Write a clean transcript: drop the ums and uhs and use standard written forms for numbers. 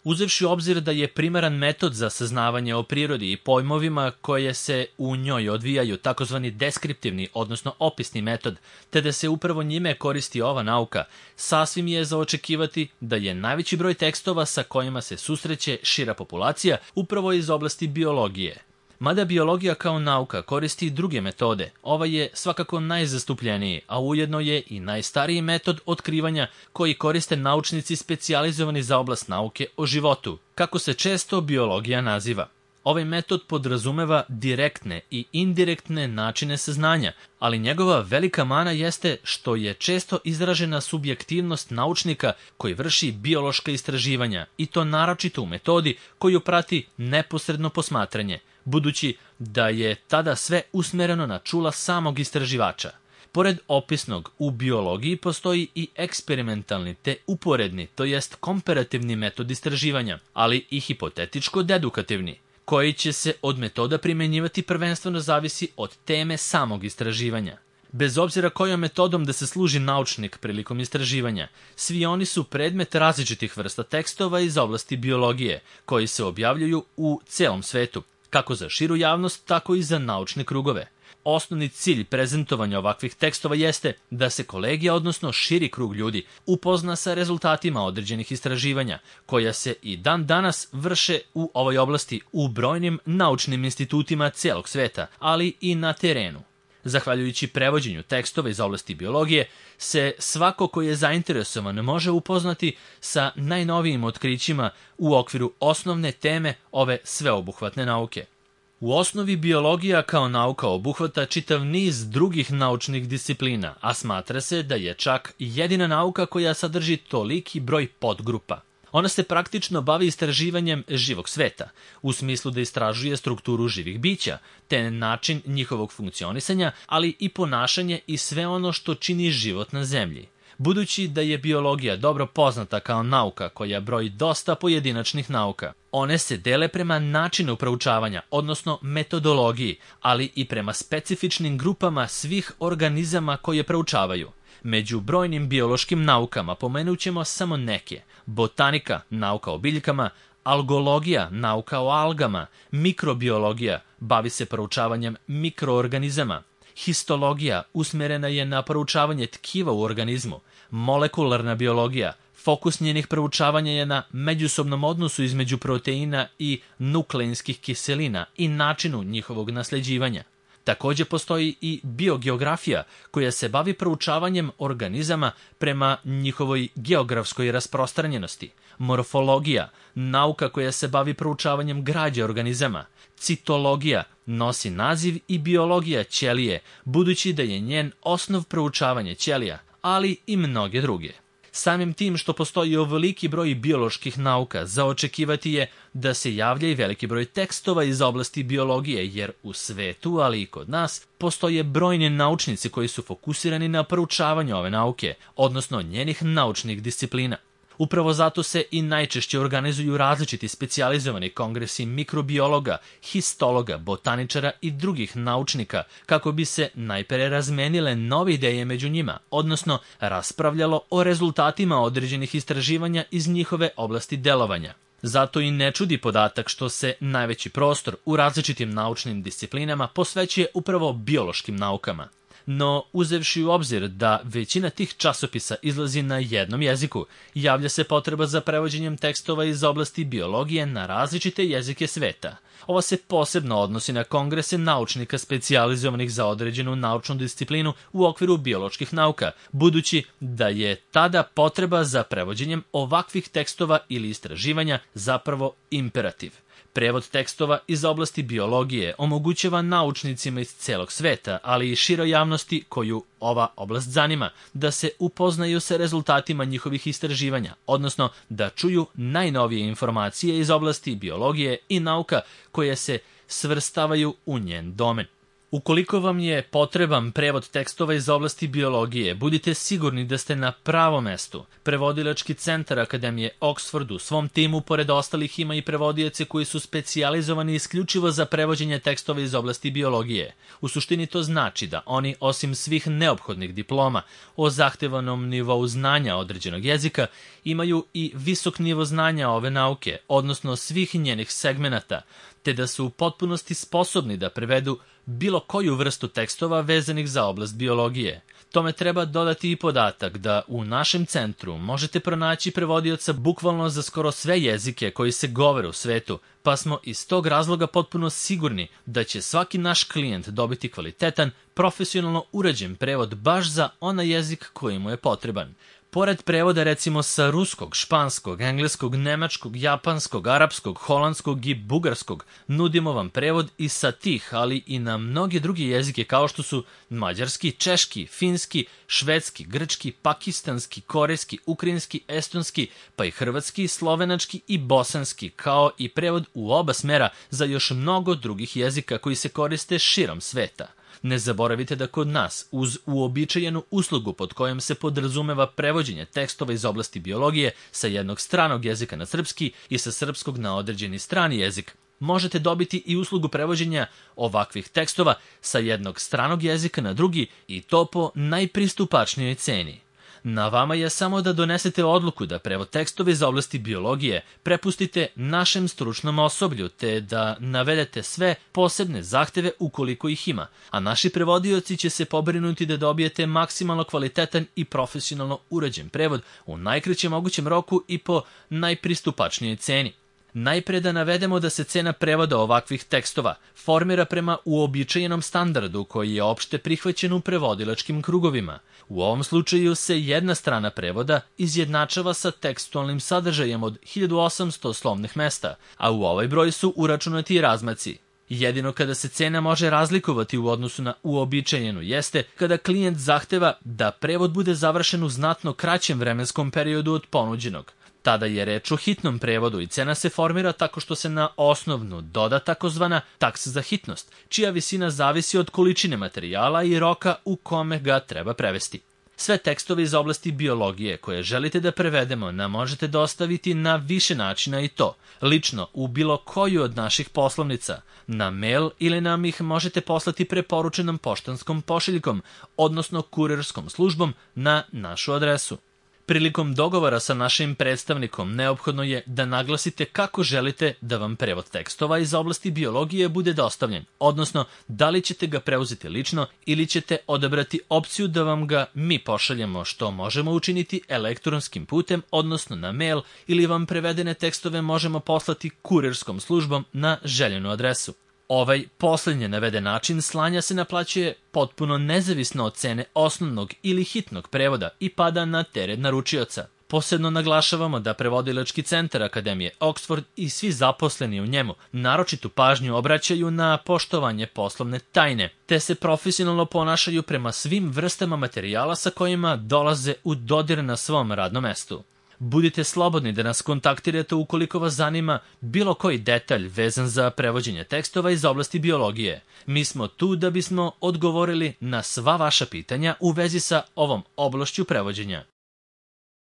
Uzevši u obzir da je primaran metod za saznavanje o prirodi i pojmovima koje se u njoj odvijaju takozvani deskriptivni, odnosno opisni metod, te da se upravo njime koristi ova nauka, sasvim je za očekivati da je najveći broj tekstova sa kojima se susreće šira populacija upravo iz oblasti biologije. Mada biologija kao nauka koristi i druge metode, ova je svakako najzastupljeniji, a ujedno je i najstariji metod otkrivanja koji koriste naučnici specijalizovani za oblast nauke o životu, kako se često biologija naziva. Ovaj metod podrazumeva direktne i indirektne načine saznanja, ali njegova velika mana jeste što je često izražena subjektivnost naučnika koji vrši biološka istraživanja, i to naročito u metodi koju prati neposredno posmatranje, budući da je tada sve usmereno na čula samog istraživača. Pored opisnog, u biologiji postoji i eksperimentalni te uporedni, to jest komparativni metod istraživanja, ali i hipotetičko-dedukativni, koji će se od metoda primenjivati prvenstveno zavisi od teme samog istraživanja. Bez obzira kojom metodom da se služi naučnik prilikom istraživanja, svi oni su predmet različitih vrsta tekstova iz oblasti biologije, koji se objavljuju u celom svetu, kako za širu javnost, tako i za naučne krugove. Osnovni cilj prezentovanja ovakvih tekstova jeste da se kolegija, odnosno širi krug ljudi, upozna sa rezultatima određenih istraživanja, koja se i dan danas vrše u ovoj oblasti u brojnim naučnim institutima celog sveta, ali i na terenu. Zahvaljujući prevođenju tekstova iz oblasti biologije, se svako ko je zainteresovan može upoznati sa najnovijim otkrićima u okviru osnovne teme ove sveobuhvatne nauke. U osnovi biologija kao nauka obuhvata čitav niz drugih naučnih disciplina, a smatra se da je čak jedina nauka koja sadrži toliki broj podgrupa. Ona se praktično bavi istraživanjem živog sveta, u smislu da istražuje strukturu živih bića, te način njihovog funkcionisanja, ali i ponašanje i sve ono što čini život na zemlji. Budući da je biologija dobro poznata kao nauka koja broji dosta pojedinačnih nauka, one se dele prema načinu proučavanja, odnosno metodologiji, ali i prema specifičnim grupama svih organizama koje proučavaju. Među brojnim biološkim naukama pomenut ćemo samo neke: botanika, nauka o biljkama, algologija, nauka o algama, mikrobiologija, bavi se proučavanjem mikroorganizama, histologija usmjerena je na proučavanje tkiva u organizmu, molekularna biologija, fokus njenih proučavanja je na međusobnom odnosu između proteina i nukleinskih kiselina i načinu njihovog nasljeđivanja. Također postoji i biogeografija koja se bavi proučavanjem organizama prema njihovoj geografskoj rasprostranjenosti, morfologija, nauka koja se bavi proučavanjem građe organizama, citologija nosi naziv i biologija ćelije, budući da je njen osnov proučavanje ćelija, ali i mnoge druge. Samim tim što postoji ovoliki broj bioloških nauka, za očekivati je da se javlja i veliki broj tekstova iz oblasti biologije, jer u svetu, ali i kod nas, postoje brojni naučnici koji su fokusirani na proučavanje ove nauke, odnosno njenih naučnih disciplina. Upravo zato se i najčešće organizuju različiti specijalizovani kongresi mikrobiologa, histologa, botaničara i drugih naučnika, kako bi se najpre razmenile nove ideje među njima, odnosno raspravljalo o rezultatima određenih istraživanja iz njihove oblasti delovanja. Zato i ne čudi podatak što se najveći prostor u različitim naučnim disciplinama posvećuje upravo biološkim naukama. No, uzevši u obzir da većina tih časopisa izlazi na jednom jeziku, javlja se potreba za prevođenjem tekstova iz oblasti biologije na različite jezike sveta. Ovo se posebno odnosi na kongrese naučnika specijalizovanih za određenu naučnu disciplinu u okviru bioloških nauka, budući da je tada potreba za prevođenjem ovakvih tekstova ili istraživanja zapravo imperativ. Prevod tekstova iz oblasti biologije omogućava naučnicima iz celog sveta, ali i široj javnosti koju ova oblast zanima, da se upoznaju sa rezultatima njihovih istraživanja, odnosno da čuju najnovije informacije iz oblasti biologije i nauka koje se svrstavaju u njen domen. Ukoliko vam je potreban prevod tekstova iz oblasti biologije, budite sigurni da ste na pravom mestu. Prevodilački centar Akademije Oxford u svom timu, pored ostalih, ima i prevodioce koji su specijalizovani isključivo za prevođenje tekstova iz oblasti biologije. U suštini to znači da oni, osim svih neophodnih diploma o zahtevanom nivou znanja određenog jezika, imaju i visok nivo znanja ove nauke, odnosno svih njenih segmenata, te da su u potpunosti sposobni da prevedu bilo koju vrstu tekstova vezanih za oblast biologije. Tome treba dodati i podatak da u našem centru možete pronaći prevodioca bukvalno za skoro sve jezike koji se govore u svetu, pa smo iz tog razloga potpuno sigurni da će svaki naš klijent dobiti kvalitetan, profesionalno urađen prevod baš za onaj jezik koji mu je potreban. Pored prevoda recimo sa ruskog, španskog, engleskog, nemačkog, japanskog, arapskog, holandskog i bugarskog, nudimo vam prevod i sa tih, ali i na mnoge druge jezike kao što su mađarski, češki, finski, švedski, grčki, pakistanski, korejski, ukrajinski, estonski, pa i hrvatski, slovenački i bosanski, kao i prevod u oba smera za još mnogo drugih jezika koji se koriste širom sveta. Ne zaboravite da kod nas, uz uobičajenu uslugu pod kojom se podrazumeva prevođenje tekstova iz oblasti biologije sa jednog stranog jezika na srpski i sa srpskog na određeni strani jezik, možete dobiti i uslugu prevođenja ovakvih tekstova sa jednog stranog jezika na drugi i to po najpristupačnijoj ceni. Na vama je samo da donesete odluku da prevod tekstova iz oblasti biologije prepustite našem stručnom osoblju, te da navedete sve posebne zahteve ukoliko ih ima, a naši prevodioci će se pobrinuti da dobijete maksimalno kvalitetan i profesionalno urađen prevod u najkraćem mogućem roku i po najpristupačnijoj ceni. Najpre da navedemo da se cena prevoda ovakvih tekstova formira prema uobičajenom standardu koji je opšte prihvaćen u prevodilačkim krugovima. U ovom slučaju se jedna strana prevoda izjednačava sa tekstualnim sadržajem od 1800 slovnih mesta, a u ovaj broj su uračunati i razmaci. Jedino kada se cena može razlikovati u odnosu na uobičajenu jeste kada klijent zahteva da prevod bude završen u znatno kraćem vremenskom periodu od ponuđenog. Tada je reč o hitnom prevodu i cena se formira tako što se na osnovnu doda takozvana taksa za hitnost, čija visina zavisi od količine materijala i roka u kome ga treba prevesti. Sve tekstove iz oblasti biologije koje želite da prevedemo nam možete dostaviti na više načina i to, lično u bilo koju od naših poslovnica, na mail ili nam ih možete poslati preporučenom poštanskom pošiljkom, odnosno kurirskom službom na našu adresu. Prilikom dogovora sa našim predstavnikom neophodno je da naglasite kako želite da vam prevod tekstova iz oblasti biologije bude dostavljen, odnosno da li ćete ga preuzeti lično ili ćete odabrati opciju da vam ga mi pošaljemo, što možemo učiniti elektronskim putem, odnosno na mail, ili vam prevedene tekstove možemo poslati kurirskom službom na željenu adresu. Ovaj poslednje naveden način slanja se naplaćuje potpuno nezavisno od cene osnovnog ili hitnog prevoda i pada na teret naručioca. Posebno naglašavamo da prevodilački centar Akademije Oxford i svi zaposleni u njemu naročitu pažnju obraćaju na poštovanje poslovne tajne, te se profesionalno ponašaju prema svim vrstama materijala sa kojima dolaze u dodir na svom radnom mestu. Budite slobodni da nas kontaktirate ukoliko vas zanima bilo koji detalj vezan za prevođenje tekstova iz oblasti biologije. Mi smo tu da bismo odgovorili na sva vaša pitanja u vezi sa ovom oblašću prevođenja.